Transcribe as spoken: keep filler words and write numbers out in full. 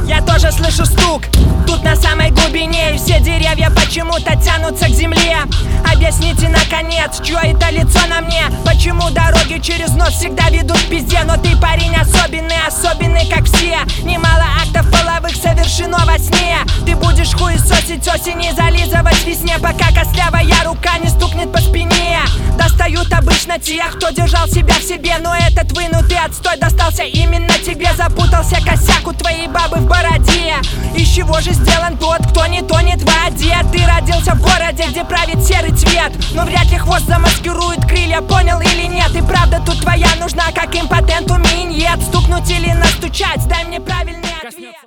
Я тоже слышу стук тут на самой глубине, и все деревья почему-то тянутся к земле. Объясните наконец, чье это лицо на мне? Почему дороги через нос всегда ведут к пизде? Но ты парень особенный, особенный как все. Немало актов половых совершено во сне. Ты будешь хуесосить осень и зализывать весне, пока костлявая рука не стукнет по спине. Достают обычно тех, кто держал себя в себе, но этот вынутый отстой достался именно тебе. Запутался косяк у твоей бабы в бороде. Из чего же сделан тот, кто не тонет в воде? Ты родился в городе, где правит серый цвет, но вряд ли хвост замаскирует крылья, понял или нет? И правда тут твоя нужна, как импотенту миньет. Стукнуть или настучать, дай мне правильный ответ.